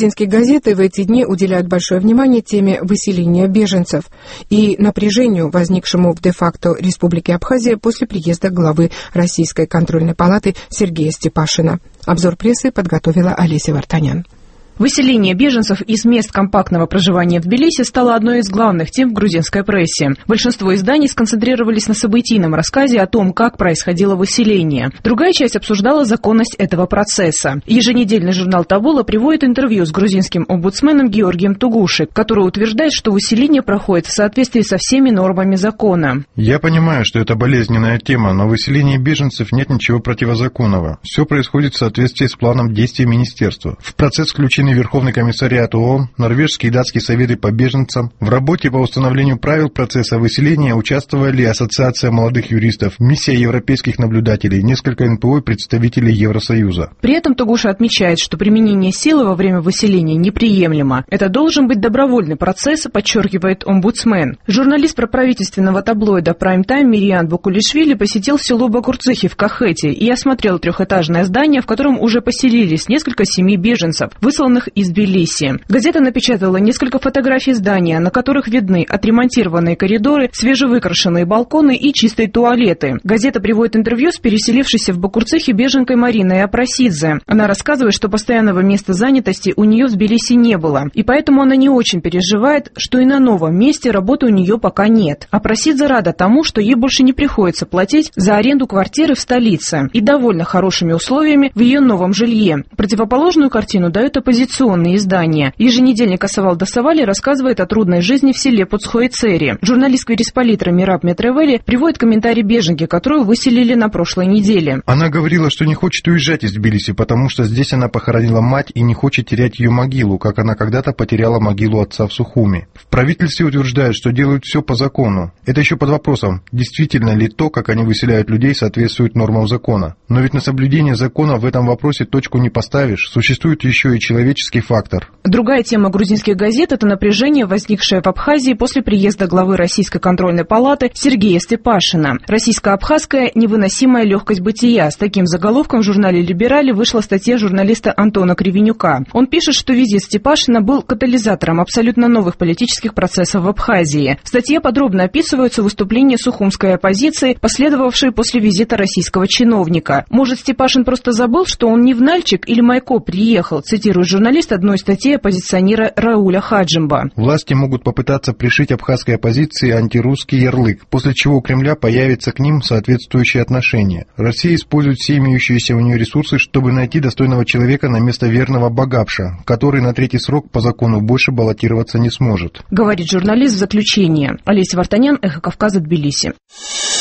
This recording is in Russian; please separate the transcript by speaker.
Speaker 1: Грузинские газеты в эти дни уделяют большое внимание теме выселения беженцев и напряжению, возникшему в де-факто Республике Абхазия после приезда главы Российской контрольной палаты Сергея Степашина. Обзор прессы подготовила Олеся Вартанян.
Speaker 2: Выселение беженцев из мест компактного проживания в Тбилиси стало одной из главных тем в грузинской прессе. Большинство изданий сконцентрировались на событийном рассказе о том, как происходило выселение. Другая часть обсуждала законность этого процесса. Еженедельный журнал «Тавола» приводит интервью с грузинским омбудсменом Георгием Тугуши, который утверждает, что выселение проходит в соответствии со всеми нормами закона.
Speaker 3: Я понимаю, что это болезненная тема, но в выселении беженцев нет ничего противозаконного. Все происходит в соответствии с планом действий министерства. В процесс включены Верховный комиссариат ООН, норвежские и датские советы по беженцам. В работе по установлению правил процесса выселения участвовали Ассоциация молодых юристов, миссия европейских наблюдателей, несколько НПО и представителей Евросоюза.
Speaker 2: При этом Тугуша отмечает, что применение силы во время выселения неприемлемо. Это должен быть добровольный процесс, подчеркивает омбудсмен. Журналист проправительственного таблоида Prime Time Мириан Бакулишвили посетил село Бакурцихи в Кахете и осмотрел трехэтажное здание, в котором уже поселились несколько семей беженцев, высланных из Тбилиси. Газета напечатала несколько фотографий здания, на которых видны отремонтированные коридоры, свежевыкрашенные балконы и чистые туалеты. Газета приводит интервью с переселившейся в Бакурцихи беженкой Мариной Апрасидзе. Она рассказывает, что постоянного места занятости у нее в Тбилиси не было, и поэтому она не очень переживает, что и на новом месте работы у нее пока нет. Апрасидзе рада тому, что ей больше не приходится платить за аренду квартиры в столице и довольно хорошими условиями в ее новом жилье. Противоположную картину дают оппозиционные издания. Еженедельник Асавал Дасавали рассказывает о трудной жизни в селе Пуцхоицери. Журналист Квирис-Политра Мираб Метревели приводит комментарий беженки, которую выселили на прошлой неделе.
Speaker 3: Она говорила, что не хочет уезжать из Тбилиси, потому что здесь она похоронила мать и не хочет терять ее могилу, как она когда-то потеряла могилу отца в Сухуми. В правительстве утверждают, что делают все по закону. Это еще под вопросом, действительно ли то, как они выселяют людей, соответствует нормам закона. Но ведь на соблюдение закона в этом вопросе точку не поставишь. Существует еще и человеческий фактор.
Speaker 2: Другая тема грузинских газет – это напряжение, возникшее в Абхазии после приезда главы Российской контрольной палаты Сергея Степашина. Российско-абхазская невыносимая легкость бытия. С таким заголовком в журнале «Либерали» вышла статья журналиста Антона Кривенюка. Он пишет, что визит Степашина был катализатором абсолютно новых политических процессов в Абхазии. В статье подробно описываются выступления сухумской оппозиции, последовавшие после визита российского чиновника. Может, Степашин просто забыл, что он не в Нальчик или Майко приехал, цитирует журналист одной статьи оппозиционера Рауля Хаджимба.
Speaker 3: Власти могут попытаться пришить абхазской оппозиции антирусский ярлык, после чего у Кремля появится к ним соответствующее отношение. Россия использует все имеющиеся у нее ресурсы, чтобы найти достойного человека на место верного Багапша, который на третий срок по закону больше баллотироваться не сможет.
Speaker 2: Говорит журналист в заключении. Олеся Вартанян, Эхо Кавказа, Тбилиси.